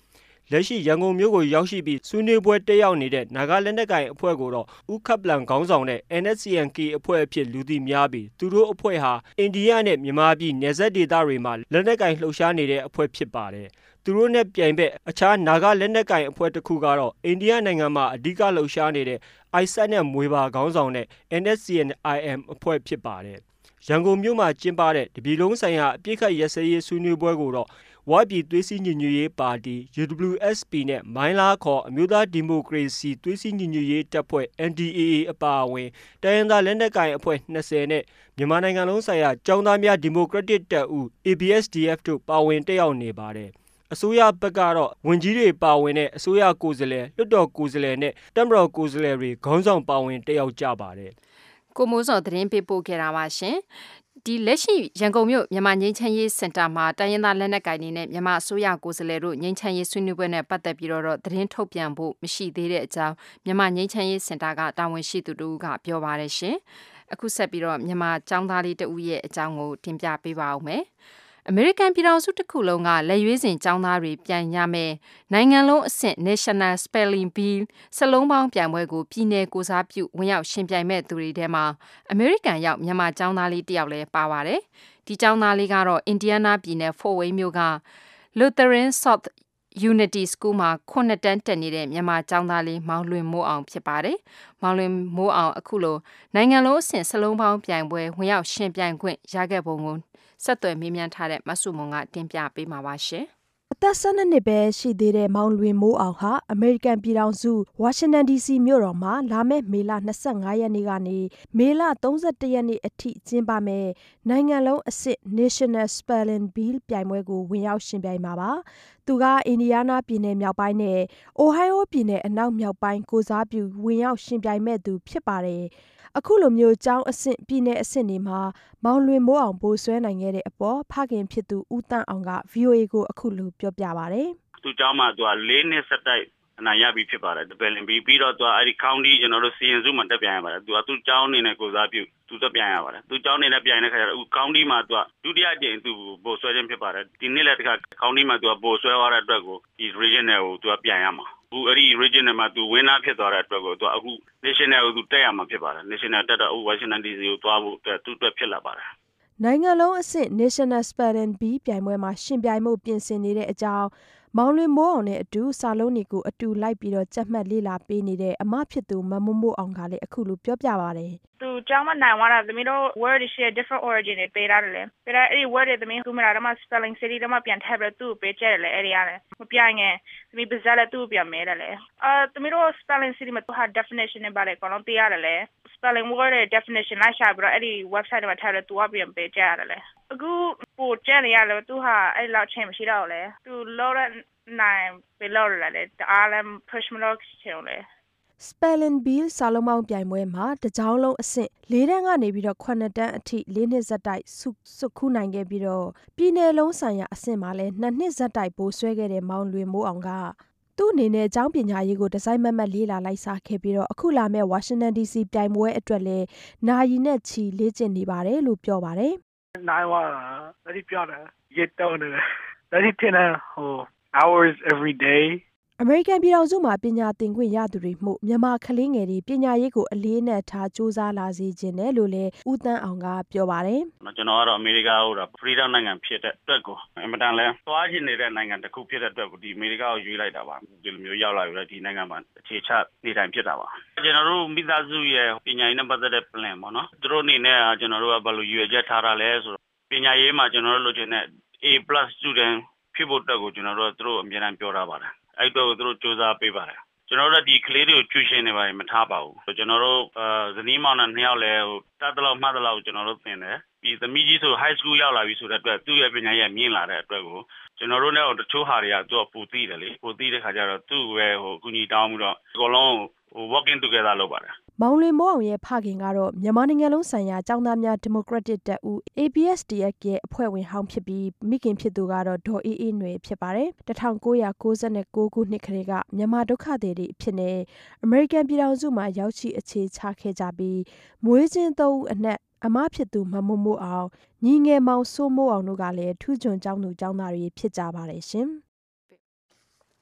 လက်ရှိရန်ကုန်မြို့ကိုရောက်ရှိပြီးဆွေးနွေးပွဲတက်ရောက်နေတဲ့နာဂလက်နက်ကိုင်အဖွဲ့ကိုတော့ဥက္ကပလန်ခေါင်းဆောင်တဲ့ N S C N K အဖွဲ့အဖြစ်လူသိများပြီးသူတို့အဖွဲ့ဟာအိန္ဒိယနဲ့မြန်မာပြည်နယ်စပ်ဒေသတွေမှာလက်နက်ကိုင်လှုပ်ရှားနေတဲ့အဖွဲ့ဖြစ်ပါတယ်။သူတို့နဲ့ပြိုင်ဘက်အခြားနာဂလက်နက်ကိုင်အဖွဲ့တစ်ခုကတော့အိန္ဒိယနိုင်ငံမှာအဓိကလှုပ်ရှားနေတဲ့ I S A T နဲ့မွေပါခေါင်းဆောင်တဲ့ N S C N I M အဖွဲ့ဖြစ်ပါတယ်။ရန်ကုန်မြို့မှာကျင်းပတဲ့တပြည်လုံးဆိုင်ရာအပြစ်ခတ်ရက်စဲရေးဆွေးနွေးပွဲကိုတော့ဝါပြည်သွေးစည်းညီညွတ်ရေးပါတီ U W S P နဲ့မိုင်းလားခေါ်အမျိုးသားဒီမိုကရေစီသွေးစည်းညီညွတ်ရေးတပ်ဖွဲ့ N D A A အပါအဝင်တိုင်းရင်းသားလက်နက်ကိုင်အဖွဲ့၂၀နဲ့မြန်မာနိုင်ငံလုံးဆိုင်ရာကျောင်းသားများဒီမိုကရက်တစ်တပ်ဦး A B S D F တို့ပါဝင်တက်ရောက်နေပါတယ်။အစိုးရဘက်ကတော့ဝန်ကြီးတွေပါဝင်တဲ့အစိုးရကိုယ်စားလှယ်လွှတ်တော်ကိုယ်စားလှယ်နဲ့တပ်မတော်ကိုယ်စားလှယ်တွေခေါင်းဆောင်ပါဝင်တက်ရောက်ကြပါတယ်။ကိုမိုးစောသတင်းပေးပို့ခဲ့တာပါရှင်။ဒီလက်ရှိရန်ကုန်မြို့မြန်မာငြိမ်းချမ်းရေးစင်တာမှာတိုင်းရင်းသားလက်နက်ကိုင်တွေနဲ့မြန်မာအစိုးရကိုယ်စားလှယ်တို့ငြိမ်းချမ်းရေးဆွေးနွေးပွဲနဲ့ပတ်သက်ပြီးတော့သတင်းထုတ်ပြန်ဖို့မရှိသေးတဲ့အကြောင်းမြန်မာငြိမ်းချမ်းရေးစင်တာကတာဝန်ရှိသူတို့ကပြောပါတယ်ရှင်။အခုဆက်ပြီးတော့မြန်မာចောင်းသားလေးတဦးရဲ့အကြောင်းကိုတင်ပြပေးပါဦးမယ်။အမေရိကန်ပြည်ထောင်စုတစ်ခုလုံးကလက်ရွေးစင်ចောင်းသားတွေပြန်ရမယ်နိုင်ငံလုံးအဆင့် National Spelling Bee စလုံးပေါင်းပြိုင်ပွဲကိုပြည်내ကိုစားပြုဝင်ရောက်ရှင်ပြိုင်မဲ့သူတွေထဲမှာအမေရိကန်ရောက်မြန်မာចောင်းသားလေးတယောက်လည်းပါပါတယ်။ဒီចောင်းသားလေးကတော့အင်ဒီယားနားပြည်နယ် Fort Wayne မြို့က Lutheran South Unity School မှာခုနှစ်တန်းတက်နေတဲ့မြန်မာចောင်းသားလေးမောင်လွင်မိုးအောင်ဖြစ်ပါတယ်။မောင်လွင်မိုးအောင်အခုလိုနိုင်ငံလုံးအဆင့်စလုံးပေါင်းပြိုင်ပွဲဝင်ရောက်ရှင်ပြိုင်ခွင့်ရခဲ့ပုံကိုဆက်သွယ်မေးမြန်းထားတဲ့မဆုမွန်ကတင်ပြပေးမှာပါရှင်။အသက်၁၂နှစ်ပဲရှိသေးတဲ့မောင်လွင်မိုးအောင်ဟာအမေရိကန်ပြည်ထောင်စုဝါရှင်တန်ဒီစီမြို့တော်မှာလာမယ့်မေလ၂၅ရက်နေ့ကနေမေလ၃၁ရက်နေ့အထိကျင်းပမယ်နိုင်ငံလုံးအဆင့် National Spelling Bee ပြိုင်ပွဲကိုဝင်ရောက်ရှင်ပြိုင်မှာပါ။သူကအင်ဒီယားနားပြည်နယ်မြောက်ပိုင်းနဲ့အိုဟိုင်းအိုပြည်နယ်အနောက်မြောက်ပိုင်းကိုစားပြုဝင်ရောက်ရှင်ပြိုင်မဲ့သူဖြစ်ပါတယ်။အခုလိုမျိုးကျောင်းအဆင့်ပြည်နယ်အဆင့်တွေမှာမောင်လွင်မိုးအောင်ပိုဆွဲနိုင်ခဲ့တဲ့အပေါ်ဖခင်ဖြစ်သူဦးတန်းအောင်က V O A ကိုအခုလိုပြောပြပါတယ်။သူကျောင်းမှာသူကလေးနှစ်ဆက်တိုက်အနိုင်ရပြီးဖြစ်ပါတယ်။ Spelling Bee ပြီးတော့သူကအဲ့ဒီ county ကျွန်တော်တို့စီရင်စုမှာတက်ပြိုင်ရပါတယ်။သူကသူ့ကျောင်းအနေနဲ့ကိုစားပြုသူတက်ပြိုင်ရပါတယ်။သူကျောင်းအနေနဲ့ပြိုင်တဲ့ခါကျတော့ county မှာသူကဒုတိယအကြိမ်သူပိုဆွဲခြင်းဖြစ်ပါတယ်။ဒီနေ့လည်းတခါ county မှာသူကပိုဆွဲသွားတဲ့အတွက်ကိုဒီ regional ကိုသူကပြိုင်ရမှာ။အခုအဲ့ဒီ regional မှာသူ winner ဖြစ်သွားတဲ့အတွက်ကိုသူအခု national ကိုသူတက်ရမှာဖြစ်ပါတယ် national တက်တော့ Washington D C ကိုသွားဖို့အတွက်သူ့အတွက်ဖြစ်လာပါတယ်နိုင်ငံလုံးအဆင့် National Spelling Bee ပြိုင်ပွဲမှာရှင်ပြိုင်မှုပြင်ဆင်နေတဲ့အကြောင်းမောင်လွင်မိုးအောင်နဲ့အတူစာလုံးတွေကိုအတူလိုက်ပြီးတော့ကြက်မှတ်လေ့လာပေးနေတဲ့အမဖြစ်သူမမိုးမိုးအောင်ကလည်းအခုလိုပြောပြပါတယ်သူကျောင်းမှာနိုင်သွားတာသမီးတို့ word တွေ share different origin တွေပေးထားတယ်လေပေးထားအဲ့ဒီ word တွေသမီးသူ့မှာတော့ spelling city တော့မှပြန်ထည့်ပြီးသူ့ပေးချက်တယ်လေအဲ့ဒီရတယ်မပြိုင်ငယ်သမီးပါဇက်လည်းသူ့ပြန်မဲတယ်လေအာသမီးတို့ spelling city မှာသူဟာ definition တွေပါတယ်အကုန်လုံးသိရတယ်လေ spelling word တွေ definition လိုက်ရှာပြီးတော့အဲ့ဒီ website မှာထည့်ပြီးသူ့ပြန်ပေးချက်ရတယ်လေအခုပို့ချက်နေရတယ်သူဟာအဲ့လောက်ချိန်မရှိတော့လေသူလောတဲ့နိုင်ဘယ်လိုလဲတဲ့အားလည်း push မလို့ချင်လေ Spelling Bee စာလုံးပေါင်းပြိုင်ပွဲမှာတကြောင်းလုံးအဆင့်၄တန်းကနေပြီးတော့ခုနှစ်တန်းအထိ၄နှစ်ဇက်တိုက်စုခုနိုင်ခဲ့ပြီးတော့ပြည်နယ်လုံးဆိုင်ရာအဆင့်မှာလည်းနှစ်နှစ်ဇက်တိုက်ပိုးဆွဲခဲ့တဲ့မောင်လွင်မိုးအောင်ကသူ့အနေနဲ့ကျောင်းပညာရေးကိုဒီဇိုင်းမတ်မတ်လေးလာလိုက်စားခဲ့ပြီးတော့အခုလာမဲ့ Washington D C ပြိုင်ပွဲအတွက်လည်းနာရီနဲ့ချီလေ့ကျင့်နေပါတယ်လို့ပြောပါတယ်နိုင်ဝါဒါဒီပြောတယ်ရက်တော့တယ်ဒါဒီတင်ဟိုhours every day အမေရိကန်ပြည်ထောင်စုမှာပညာသင်ခွင့်ရသူတွေမှုမြန်မာကလေးငယ်တွေပညာရေးကိုအလေးအနက်ထားစူးစမ်းလာစေခြင်းတယ်လို့လည်းဦးတန်းအောင်ကပြောပါတယ်ကျွန်တော်ကတော့အမေရိကဟို freedom နိုင်ငံဖြစ်တဲ့အတွက်ကိုအမှန်တန်လဲသွားချင်နေတဲ့နိုင်ငံတစ်ခုဖြစ်တဲ့အတွက်ကိုဒီအမေရိကကိုရွေးလိုက်တာပါဒီလိုမျိုးရောက်လာပြီးတော့ဒီနိုင်ငံမှာအခြေချနေတိုင်းဖြစ်တာပါကျွန်တော်တို့မိသားစုရဲ့ပညာရေးနဲ့ပတ်သက်တဲ့ plan ပေါ့နော်သူတို့အနေနဲ့ကျွန်တော်တို့ကဘယ်လိုရွေးချက်ထားတာလဲဆိုတော့ပညာရေးမှာကျွန်တော်တို့လိုချင်တဲ့ A plus student ဖြစ်ဖို့အတွက်ကိုကျွန်တော်တို့သူတို့အများအားပြောထားပါတယ်အဲ့တော့သူတို့စူးစမ်းပေးပါတယ်ကျွန်တော်တို့ဒီကလေးတွေကိုကျူရှင်နေပါတယ်မထားပါဘူးကျွန်တော်တို့ဇနီးမောင်နှံနှစ်ယောက်လဲဟိုတတ်တလောက်မှတ်တလောက်ကျွန်တော်တို့သင်တယ်ပြီးသမီးကြီးဆို high school ရောက်လာပြီဆိုတဲ့အတွက်သူ့ရဲ့ပညာရေးမြင့်လာတဲ့အတွက်ကိုကျွန်တော်တို့လည်းတချို့ဟာတွေကသူကပူသိတယ်လေပူသိတဲ့ခါကျတော့သူ့ရဲ့ဟိုအကူကြီးတောင်းပြီးတော့အကုန်လုံးဟို working together လုပ်ပါတယ်မောင်လွင်မိုးအောင်ရဲ့ဖခင်ကတော့မြန်မာနိုင်ငံလုံးဆိုင်ရာကျောင်းသားများဒီမိုကရက်တစ်တပ်ဦး A B S D F ရဲ့အဖွဲ့ဝင်ဟောင်းဖြစ်ပြီးမိခင်ဖြစ်သူကတော့ဒေါ်အေးအေးနွယ်ဖြစ်ပါတယ်၁၉၉၉ခုနှစ်ခန့်ကမြန်မာဒုက္ခသည်တွေအဖြစ်နဲ့အမေရိကန်ပြည်ထောင်စုမှာရောက်ရှိအခြေချခဲ့ကြပြီးမွေးချင်းသုံးဦးအနက်အမဖြစ်သူမမိုးမိုးအောင်ညီငယ်မောင်စိုးမိုးအောင်တို့ကလည်းထူးချွန်ကျောင်းသူကျောင်းသားတွေဖြစ်ကြပါတယ်ရှင်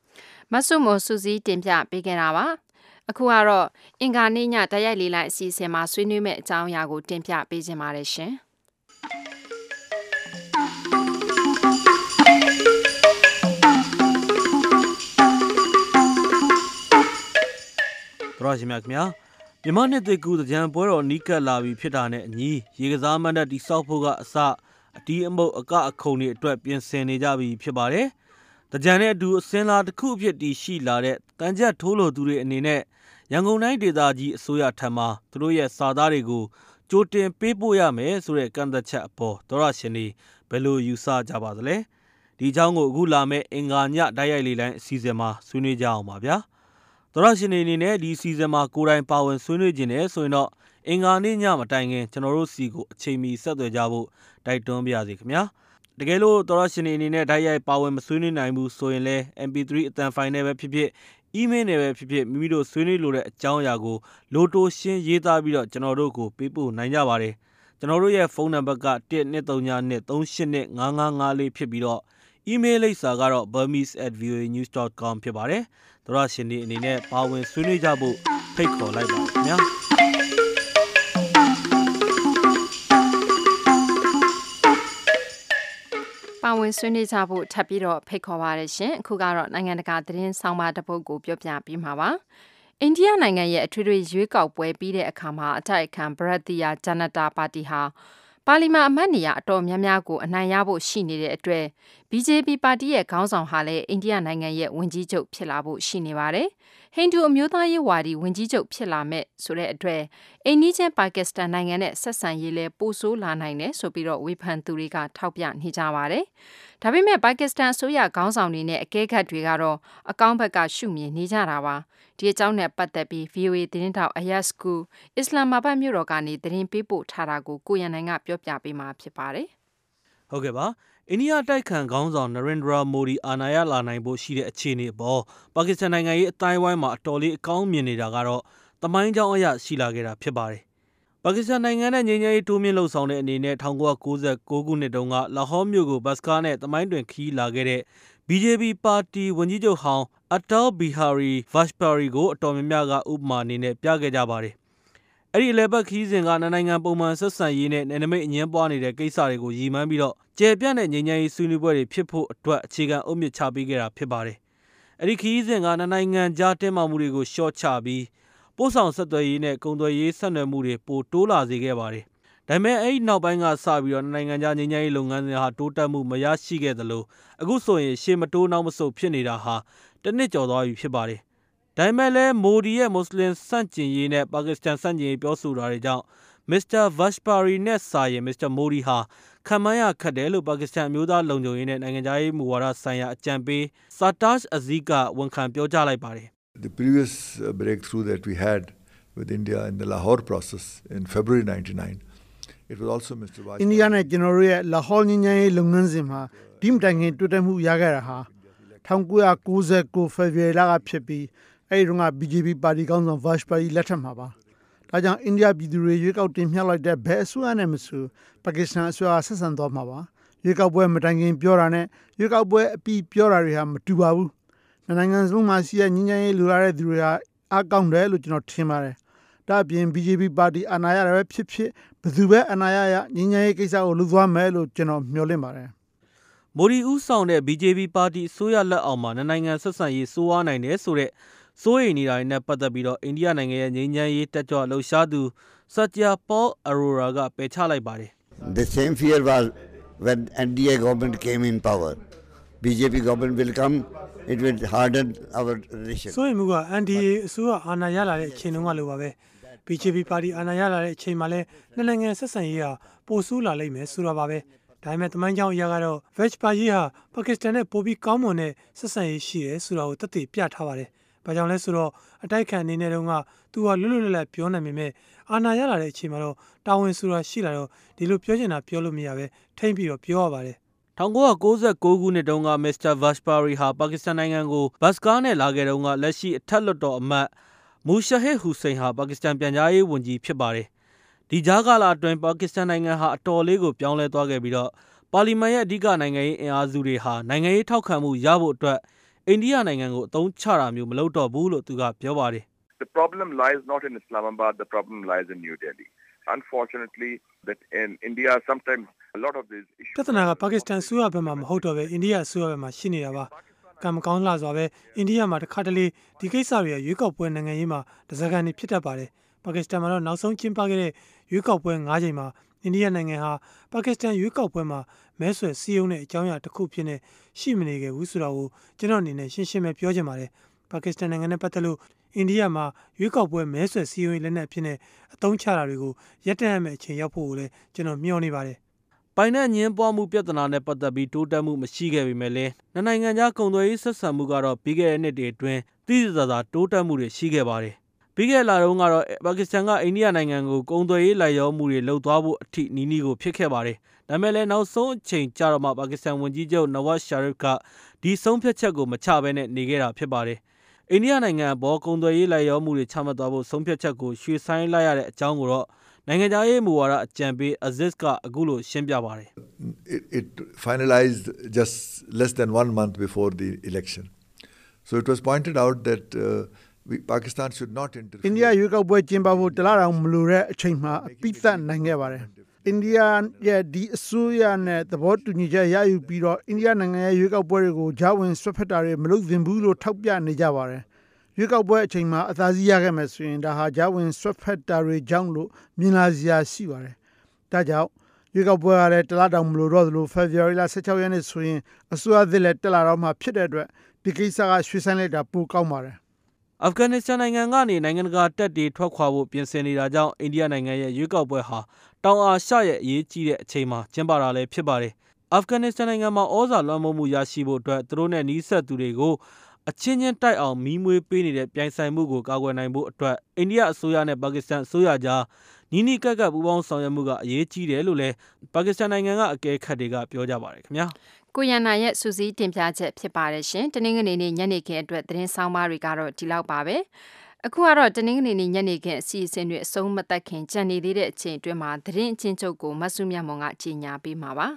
မဆုမိုစူစီတင်ပြပေးခဲ့တာပါအခုကတော့အင်္ဂါနေ့ညတရိုက်လေးလိုက်အစီအစဉ်မှာဆွေးနွေးမယ့်အကြောင်းအရာကိုတင်ပြပေးခြင်းပါတယ်ရှင်တော်ရှင်များခင်ဗျာမြန်မာနှစ်သစ်ကူးကြံပွဲတော်နီးကပ်လာပြီဖြစ်တာနဲ့အညီရေကစားမဏ္ဍတိဆောက်ဖို့ကအစအတီးအမုတ်အကအခုံတွေအတွက်ပြင်ဆင်နေကြပြီဖြစ်ပါတယ်။ကြံနဲ့အတူအစင်းလာတစ်ခုအဖြစ်တည်ရှိလာတဲ့တန်ကြပ်ထိုးလိုသူတွေအနေနဲ့ရန်ကုန်တိုင်းဒေသကြီးအစိုးရထံမှသူတို့ရဲ့စာသားတွေကိုကြိုတင်ပေးပို့ရမယ်ဆိုတဲ့ကန့်သက်ချက်အပေါ်တော်ရရှင်တွေဘယ်လိုယူဆကြပါသလဲ။ဒီအကြောင်းကိုအခုလာမယ့်အင်္ဂါညတိုက်ရိုက်လေးတိုင်းအစီအစဉ်မှာဆွေးနွေးကြအောင်ပါဗျာ။တော်ရရှင်တွေအနေနဲ့ဒီအစီအစဉ်မှာကိုယ်တိုင်ပါဝင်ဆွေးနွေးခြင်းနဲ့ဆိုရင်တော့အင်္ဂါနေ့ညမတိုင်ခင်ကျွန်တော်တို့စီကိုအချိန်မီဆက်သွယ်ကြဖို့တိုက်တွန်းပါရစေခင်ဗျာတကယ်လို့တော်ရရှင်တွေအနေနဲ့ဓာတ်ရိုက်ပါဝင်မဆွေးနွေးနိုင်ဘူးဆိုရင်လည်း အမ်ပီသရီ အသံဖိုင်နဲ့ပဲဖြစ်ဖြစ်အီးမေးလ်နဲ့ပဲဖြစ်ဖြစ်မိမိတို့ဆွေးနွေးလိုတဲ့အကြောင်းအရာကိုလိုတိုရှင်းရေးသားပြီးတော့ကျွန်တော်တို့ကိုပေးပို့နိုင်ကြပါတယ်ကျွန်တော်တို့ရဲ့ဖုန်းနံပါတ်က one two three two three eight two five five fourဖြစ်ပြီးတော့အီးမေးလ်လိပ်စာကတော့ burmese at v o a news dot com ဖြစ်ပါတယ်တော်ရရှင်တွေအနေနဲ့ပါဝင်ဆွေးနွေးကြဖို့ဖိတ်ခေါ်လိုက်ပါခင်ဗျာပါဝင်ဆွေးနွေးကြဖို့ထပ်ပြီးတော့ဖိတ်ခေါ်ပါရရှင်အခုကတော့နိုင်ငံတကာသတင်းဆောင်မတစ်ပုဒ်ကိုပြောပြပေးမှာပါအိန္ဒိယနိုင်ငံရဲ့အထွေထွေရွေးကောက်ပွဲပြီးတဲ့အခါမှာအတိုက်အခံဗရတ်တီယာဂျနတာပါတီဟာပါလီမန်အမတ်နေရာအတော်များများကိုအနိုင်ရဖို့ရှိနေတဲ့အတွက် B J P ပါတီရဲ့ခေါင်းဆောင်ဟာလည်းအိန္ဒိယနိုင်ငံရဲ့ဝန်ကြီးချုပ်ဖြစ်လာဖို့ရှိနေပါတယ်ဟိန္ဒူအမျိုးသားရေးဝါဒီဝန်ကြီးချုပ်ဖြစ်လာမဲ့ဆိုတဲ့အတွက်အိန္ဒိယပါကစ္စတန်နိုင်ငံနဲ့ဆက်ဆံရေးလဲပိုဆိုးလာနိုင်တယ်ဆိုပြီးတော့ဝေဖန်သူတွေကထောက်ပြနေကြပါတယ်။ဒါပေမဲ့ပါကစ္စတန်အစိုးရခေါင်းဆောင်တွေနဲ့အကဲခတ်တွေကတော့အကောင့်ဘက်ကရှုမြင်နေကြတာပါ။ဒီအကြောင်းနဲ့ပတ်သက်ပြီး V O A သတင်းထောက်အယတ်စကူအစ္စလာမာဘတ်မြို့တော်ကနေသတင်းပေးပို့ထားတာကိုကိုရန်နိုင်ကပြောပြပေးမှာဖြစ်ပါတယ်။ဟုတ်ကဲ့ပါအိန္ဒိယတိုက်ခံခေါင်းဆောင်နရင်ဒရာမိုဒီအာဏာရလာနိုင်ဖို့ရှိတဲ့အခြေအနေပေါ်ပါကစ္စတန်နိုင်ငံရဲ့အတိုင်းဝိုင်းမှာအတော်လေးအကောင်းမြင်နေတာကတော့တမိုင်းကြောင်းအရရှိလာခဲ့တာဖြစ်ပါတယ်။ပါကစ္စတန်နိုင်ငံနဲ့ငြိမ်းချမ်းရေးတိုးမြင့်လှုပ်ဆောင်တဲ့အနေနဲ့one thousand nine hundred ninety-nineခုနှစ်တုန်းကလာဟောမြို့ကိုဘတ်စကားနဲ့တမိုင်းတွင်ခီးလာခဲ့တဲ့ B J P ပါတီဝန်ကြီးချုပ်ဟောင်းအtal Bihari Vajpayee ကိုအတော်များများကဥပမာအနေနဲ့ပြခဲ့ကြပါတယ်။အဲ့ဒီလေပတ်ခီးစဉ်ကနိုင်ငံပုံမှန်ဆက်ဆံရေးနဲ့နယ်နိမိတ်အငင်းပွားနေတဲ့ကိစ္စတွေကိုရည်မှန်းပြီးတော့ကျယ်ပြန့်တဲ့ငြိမ်းချမ်းရေးဆွေးနွေးပွဲတွေဖြစ်ဖို့အတွက်အခြေခံအုတ်မြစ်ချပေးခဲ့တာဖြစ်ပါတယ်။အဲ့ဒီခီးစဉ်ကနိုင်ငံကြားတင်းမာမှုတွေကိုရှော့ချပြီးပို့ဆောင်ဆက်သွယ်ရေးနဲ့ကုန်သွယ်ရေးဆက်နွယ်မှုတွေပိုတိုးလာစေခဲ့ပါတယ်။ဒါပေမဲ့အဲ့ဒီနောက်ပိုင်းကစပြီးတော့နိုင်ငံခြားငြိမ်းချမ်းရေးလုပ်ငန်းစဉ်ဟာတိုးတက်မှုမရရှိခဲ့သလိုအခုဆိုရင်ရှေ့မတိုးနောက်မဆုတ်ဖြစ်နေတာဟာတစ်နှစ်ကျော်သွားပြီဖြစ်ပါတယ်။ဒါပေမဲ့လည်းမိုဒီရဲ့မွတ်စလင်စန့်ကျင်ရေးနဲ့ပါကစ္စတန်စန့်ကျင်ရေးပြောဆိုတာတွေကြောင့်မစ္စတာဗတ်ပါရီနဲ့စာရင်မစ္စတာမိုဒီဟာခံမှန်းရခတ်တယ်လို့ပါကစ္စတန်အမျိုးသားလုံခြုံရေးနဲ့နိုင်ငံခြားရေးမူဝါဒဆိုင်ရာအကြံပေးဆာတာ့အဇီးကဝန်ခံပြောကြားလိုက်ပါတယ်။ The previous breakthrough that we had with India in the Lahore process in February ninety-nine it was also Mister Vajpayee India နဲ့ကျွန်တော်တို့ရဲ့ Lahore ငြိမ်းချမ်းရေးလုပ်ငန်းစဉ်မှာဒီမတိုင်ခင်တွေ့တဲ့မှုရခဲ့တာဟာone thousand nine hundred ninety-nine ဖေဖော်ဝါရီလကဖြစ်ပြီးအဲဒီတုန်းက B J P ပါတီခေါင်းဆောင် Vajpayee လက်ထက်မှာပါဒါကြောင့်အိန္ဒိယပြည်သူတွေရွေးကောက်တင်မြှောက်လိုက်တဲ့ဘယ်အစိုးရနဲ့မဆိုပါကစ္စတန်အစိုးရဆက်ဆံသွားမှာပါရွေးကောက်ပွဲမတိုင်ခင်ပြောတာနဲ့ရွေးကောက်ပွဲအပြီးပြောတာတွေဟာမတူပါဘူးနိုင်ငံစုံမှာရှိတဲ့ငြိမ်းချမ်းရေးလူရတဲ့သူတွေဟာအကောင့်တယ်လို့ကျွန်တော်ထင်ပါတယ်ဒါအပြင် B J P ပါတီအာဏာရပဲဖြစ်ဖြစ်ဘယ်သူပဲအာဏာရရငြိမ်းချမ်းရေးကိစ္စကိုလုပ်သွားမယ်လို့ကျွန်တော်မျှော်လင့်ပါတယ်မိုဒီဦးဆောင်တဲ့ B J P ပါတီအစိုးရလက်အောက်မှာနိုင်ငံဆက်ဆံရေးစိုးဝါးနိုင်တယ်ဆိုတဲ့စိုးရိမ်နေတာနဲ့ပတ်သက်ပြီးတော့အိန္ဒိယနိုင်ငံရဲ့ငြိမ်းချမ်းရေးတက်ကြွလှုပ်ရှားသူစัจ Paul Arora ကပယ်ချလိုက်ပါတယ် The same fear was when N D A government came in power. B J P government will come, it will harden our relation. ဆိုရင်မူက N D A အစိုးရအာဏာရလာတဲ့အချိန်တုန်းကလိုပါပဲ B J P ပါတီအာဏာရလာတဲ့အချိန်မှာလဲနှစ်နိုင်ငံဆက်ဆံရေးဟာပိုဆိုးလာလိမ့်မယ်ဆိုတာပါပဲဒါပေမဲ့တမိုင်းကြောင်အရာကတော့ Vajpayee ဟာပါကစ္စတန်နဲ့ပိုပြီးကောင်းမွန်တဲ့ဆက်ဆံရေးရှိတယ်ဆိုတာကိုသက်သေပြထားပါတယ်ဘာကြောင့်လဲဆိုတော့အတိုက်ခံအနေနဲ့တုန်းကသူဟာလွတ်လွတ်လပ်လပ်ပြောနိုင်ပေမဲ့အာဏာရလာတဲ့အချိန်မှာတော့တာဝန်ဆိုတာရှိလာတော့ဒီလိုပြောချင်တာပြောလို့မရပဲထိမ့်ပြီးတော့ပြောရပါတယ် one thousand nine hundred ninety-nineခုနှစ်တုန်းကမစ္စတာဗတ်ပါရီဟာပါကစ္စတန်နိုင်ငံကိုဘတ်စကားနဲ့လာခဲ့တုန်းကလက်ရှိအထက်လွှတ်တော်အမတ်မူရှာဟစ်ဟူစိန်ဟာပါကစ္စတန်ပြန်ကြားရေးဝန်ကြီးဖြစ်ပါတယ်ဒီကြားကာလအတွင်းပါကစ္စတန်နိုင်ငံဟာအတော်လေးကိုပြောင်းလဲသွားခဲ့ပြီးတော့ပါလီမန်ရဲ့အဓိကနိုင်ငံရေးအင်အားစုတွေဟာနိုင်ငံရေးထောက်ခံမှုရဖို့အတွက်အိန္ဒိယနိုင်ငံကိုအသုံးချတာမျိုးမလုပ်တော့ဘူးလို့သူကပြောပါတယ် The problem lies not in Islamabad, the problem lies in New Delhi. Unfortunately, that in India sometimes a lot of these issues ပြဿနာကပါကစ္စတန်အစိုးရဘက်မှာမဟုတ်တော့ပဲအိန္ဒိယအစိုးရဘက်မှာရှိနေတာပါကံမကောင်းလှစွာပဲအိန္ဒိယမှာတစ်ခါတလေဒီကိစ္စတွေရွေးကောက်ပွဲနိုင်ငံရေးမှာတစကန်နေဖြစ်တတ်ပါတယ်ပါကစ္စတန်မှာတော့နောက်ဆုံးကျင်းပခဲ့တဲ့ရွေးကောက်ပွဲ၅ချိန်မှာအိန္ဒိယနိုင်ငံဟာပါကစ္စတန်ရွေးကောက်ပွဲမှာမဲဆွယ်စည်းရုံးတဲ့အကြောင်းအရာတစ်ခုဖြစ်နေရှိမနေခဲ့ဘူးဆိုတော့ကိုကျွန်တော်အနေနဲ့ရှင်းရှင်းပဲပြောချင်ပါတယ်ပါကစ္စတန်နိုင်ငံနဲ့ပတ်သက်လို့အိန္ဒိယမှာရွေးကောက်ပွဲမဲဆွယ်စည်းရုံးရေးလက်နက်အဖြစ်နဲ့အသုံးချတာတွေကိုရပ်တန့်ရမယ့်အချိန်ရောက်ဖို့ကိုလည်းကျွန်တော်မျှော်နေပါတယ်ပိုင်နဲ့ညင်းပွားမှုပြဿနာနဲ့ပတ်သက်ပြီးတိုးတက်မှုမရှိခဲ့ပေမဲ့လည်းနိုင်ငံခြားကုန်သွယ်ရေးဆက်ဆံမှုကတော့ပြီးခဲ့တဲ့နှစ်တွေအတွင်းသိသိသာသာတိုးတက်မှုတွေရှိခဲ့ပါတယ်ပြီးခဲ့လာတုန်းကတော့ပါကစ္စတန်ကအိန္ဒိယနိုင်ငံကိုကုန်သွယ်ရေးလိုက်ရောမှုတွေလှုပ်သွားဖို့အထိနီးနီးကိုဖြစ်ခဲ့ပါတယ်ဒါပေမဲ့လည်းနောက်ဆုံးအချိန်ကျတော့မှပါကစ္စတန်ဝန်ကြီးချုပ်နဝတ်ရှာရစ်ကဒီဆုံးဖြတ်ချက်ကိုမချဘဲနဲ့နေခဲ့တာဖြစ်ပါတယ်အိန္ဒိယနိုင်ငံဘောကုန်သွယ်ရေးလိုက်ရောမှုတွေချမှတ်သွားဖို့ဆုံးဖြတ်ချက်ကိုရွှေ့ဆိုင်းလိုက်ရတဲ့အကြောင်းကိုတော့နိုင်ငံခြားရေးမူဝါဒအကြံပေး Aziz ကအခုလိုရှင်းပြပါတယ် It, it finalized just less than one month before the election. So it was pointed out that uh, we, Pakistan should not interfere. အိန္ဒိယရွေးကောက်ပွဲကျင်းပဖို့တလားတောင်မလိုတဲ့အချိန်မှာအပိသက်နိုင်ခဲ့ပါတယ်အိန္ဒိယရဲ့ဒီအစိုးရနဲ့သဘောတူညီချက်ရယူပြီးတော့အိန္ဒိယနိုင်ငံရဲ့ရွေးကောက်ပွဲတွေကိုဂျာဝင်ဆွတ်ဖက်တာတွေမလုပ်သင့်ဘူးလို့ထောက်ပြနေကြပါတယ်ရွေးကောက်ပွဲအချိန်မှာအသာစီးရခဲ့မယ်ဆိုရင်ဒါဟာဂျာဝင်ဆွတ်ဖက်တာတွေကြောင့်လို့မြင်လာစရာရှိပါတယ်ဒါကြောင့်ရွေးကောက်ပွဲကလည်းတလားတောင်မလိုတော့သလို February လ16ရက်နေ့ဆိုရင်အစိုးရသစ်လည်းတက်လာတော့မှဖြစ်တဲ့အတွက်ဒီကိစ္စကရွှေ့ဆိုင်းလိုက်တာပိုကောင်းပါတယ်အာဖဂန်နစ္စတန်နိုင်ငံကနေနိုင်ငံတကာတပ်တွေထွက်ခွာဖို့ပြင်ဆင်နေတာကြောင့်အိန္ဒိယနိုင်ငံရဲ့ရွေးကောက်ပွဲဟာတောင်အာရှရဲ့အရေးကြီးတဲ့အချိန်မှာကျင်းပတာလည်းဖြစ်ပါတယ်အာဖဂန်နစ္စတန်နိုင်ငံမှာဩဇာလွှမ်းမိုးမှုရရှိဖို့အတွက်သူတို့နဲ့နှီးစပ်သူတွေကိုအချင်းချင်းတိုက်အောင်မီးမွေးပေးနေတဲ့ပြိုင်ဆိုင်မှုကိုကာကွယ်နိုင်ဖို့အတွက်အိန္ဒိယအစိုးရနဲ့ပါကစ္စတန်အစိုးရကြားနီးနီးကပ်ကပ်ပူးပေါင်းဆောင်ရွက်မှုကအရေးကြီးတယ်လို့လည်းပါကစ္စတန်နိုင်ငံကအကဲခတ်တွေကပြောကြပါတယ်ခင်ဗျာကိုရန်နာရဲ့စူးစီးတင်ပြချက်ဖြစ်ပါတယ်ရှင်တနင်္ဂနွေနေ့ညနေခင်းအတွက်သတင်းဆောင်ပါတွေကတော့ဒီလောက်ပါပဲအခုကတော့တနင်္ဂနွေနေ့ညနေခင်းအစီအစဉ်တွေအဆုံးမသတ်ခင်ကြံနေသေးတဲ့အချိန်အတွင်းမှာသတင်းအချင်းချုပ်ကိုမဆုမြတ်မွန်ကကြီးညာပေးမှာပါ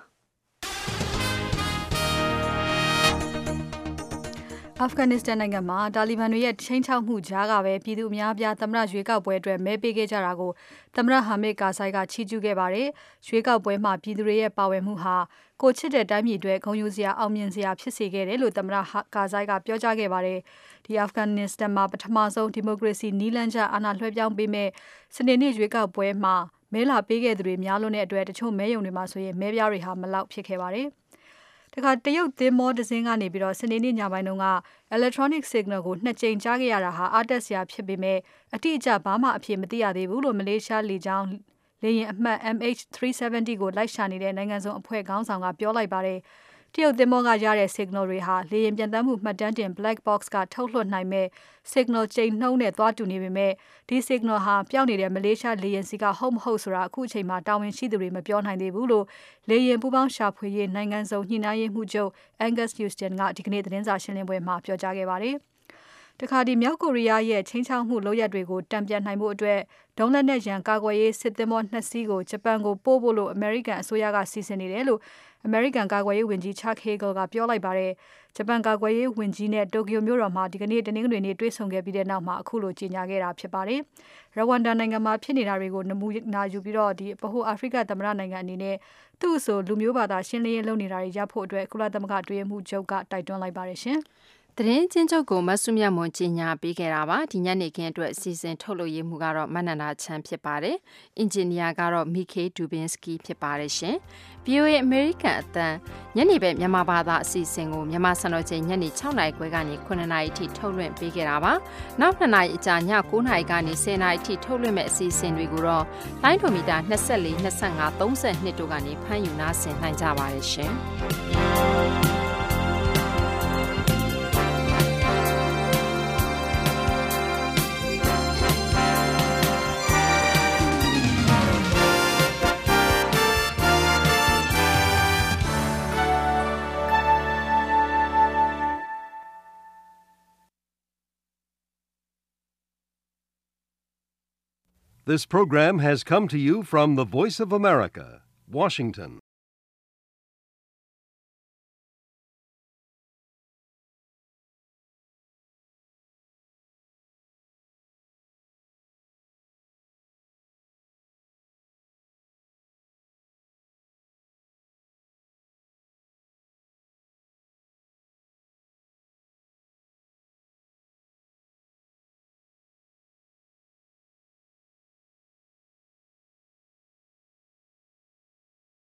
အာဖဂန်နစ္စတန်နိုင်ငံမှာတာလီဘန်တွေရဲ့ချင်းချောက်မှုကြားကပဲပြည်သူအများအပြားသမ္မတရွေးကောက်ပွဲအတွက်မဲပေးခဲ့ကြတာကိုသမ္မတဟာမစ်ကာဆိုင်ကချီးကျူးခဲ့ပါတယ်။ရွေးကောက်ပွဲမှာပြည်သူတွေရဲ့ပါဝင်မှုဟာကိုချစ်တဲ့တိုင်းပြည်အတွက်ဂုဏ်ယူစရာအောင်မြင်စရာဖြစ်စေခဲ့တယ်လို့သမ္မတကာဆိုင်ကပြောကြားခဲ့ပါတယ်။ဒီအာဖဂန်နစ္စတန်မှာပထမဆုံးဒီမိုကရေစီနီးလန်းကျအာဏာလွှဲပြောင်းပေးမဲ့စနေနေ့ရွေးကောက်ပွဲမှာမဲလာပေးခဲ့သူတွေများလို့တဲ့အတွက်တချို့မဲယုံတွေမှာဆိုရင်မဲပြားတွေဟာမလောက်ဖြစ်ခဲ့ပါတယ်။တခါတရုတ်သင်းမောတစင်းကနေပြီးတော့စနေနေ့ညပိုင်းတုန်းက electronic signal ကိုနှစ်ကြိမ်ကြားခဲ့ရတာဟာအားတက်စရာဖြစ်ပေမဲ့အတိအကျဘာမှအဖြစ်မသိရသေးဘူးလို့မလေးရှားလေကြောင်းလေယာဉ်အမှတ် M H three seventy ကိုလိုက်ရှာနေတဲ့နိုင်ငံစုံအဖွဲ့ခေါင်းဆောင်ကပြောလိုက်ပါတယ်တရုတ်သင်းမောကရတဲ့ signal တွေဟာလေယာဉ်ပြန်တမ်းမှုမှတ်တမ်းတင် black box ကထုတ်လွှတ်နိုင်မဲ့ signal ချိန်နှုန်းနဲ့သွားတူနေပေမဲ့ဒီ signal ဟာပျောက်နေတဲ့မလေးရှားလေယာဉ်စီကဟုတ်မဟုတ်ဆိုတာအခုအချိန်မှာတာဝန်ရှိသူတွေမပြောနိုင်သေးဘူးလို့လေယာဉ်ပူးပေါင်းရှာဖွေရေးနိုင်ငံစုံညှိနှိုင်းရေးမှူးချုပ် Angus Houston ကဒီကနေ့သတင်းစာရှင်းလင်းပွဲမှာပြောကြားခဲ့ပါတယ်တခါဒီမြောက်ကိုရီးယားရဲ့ချင်းချောက်မှုလုပ်ရက်တွေကိုတံပြန်နိုင်မှုအတွက်ဒုံးလက်နက်ရန်ကာကွယ်ရေးစစ်သင်္ဘောနှစ်စီးကိုဂျပန်ကိုပို့ဖို့လို့အမေရိကန်အစိုးရကစီစဉ်နေတယ်လို့အမေရိကန်ကာကွယ်ရေးဝန်ကြီး Chuck Hagel ကပြောလိုက်ပါတယ်ဂျပန်ကာကွယ်ရေးဝန်ကြီးနဲ့တိုကျိုမြို့တော်မှာဒီကနေ့တနင်္ဂနွေနေ့တွေ့ဆုံခဲ့ပြီးတဲ့နောက်မှာအခုလိုကြေညာခဲ့တာဖြစ်ပါတယ်ရဝမ်ဒါနိုင်ငံမှာဖြစ်နေတာတွေကိုနမူနာယူပြီးတော့ဒီပဟိုအာဖရိကသမ္မတနိုင်ငံအနေနဲ့သူ့အဆိုလူမျိုးဘာသာရှင်းလင်းရေးလုပ်နေတာတွေရပ်ဖို့အတွက်ကုလသမဂ္ဂတွဲမှုချုပ်ကတိုက်တွန်းလိုက်ပါတယ်ရှင်သတင်းချင်းချုပ်ကိုမဆုမြတ်မွန်ကြီးညာပေးခဲ့တာပါဒီညနေခင်းအတွက်အစီအစဉ်ထုတ်လို့ရမှုကတော့မနန္ဒာချမ်းဖြစ်ပါတယ်အင်ဂျင်နီယာကတော့မီခေဒူဘင်စကီဖြစ်ပါတယ်ရှင် ဗွီအိုအေ American အသံညနေပဲမြန်မာဘာသာအစီအစဉ်ကိုမြန်မာစံတော်ချိန်ညနေ၆နာရီခွဲကနေခုနှစ်နာရီအထိထုတ်လွှင့်ပေးခဲ့တာပါနောက်နှစ်နာရီအကြာည၉နာရီကနေဆယ်နာရီအထိထုတ်လွှင့်မဲ့အစီအစဉ်တွေကိုတော့လိုင်းဒိုမီတာ၂၄ ၂၅ ၃၂တို့ကနေဖမ်းယူနားဆင်နိုင်ကြပါတယ်ရှင် This program has come to you from the Voice of America, Washington.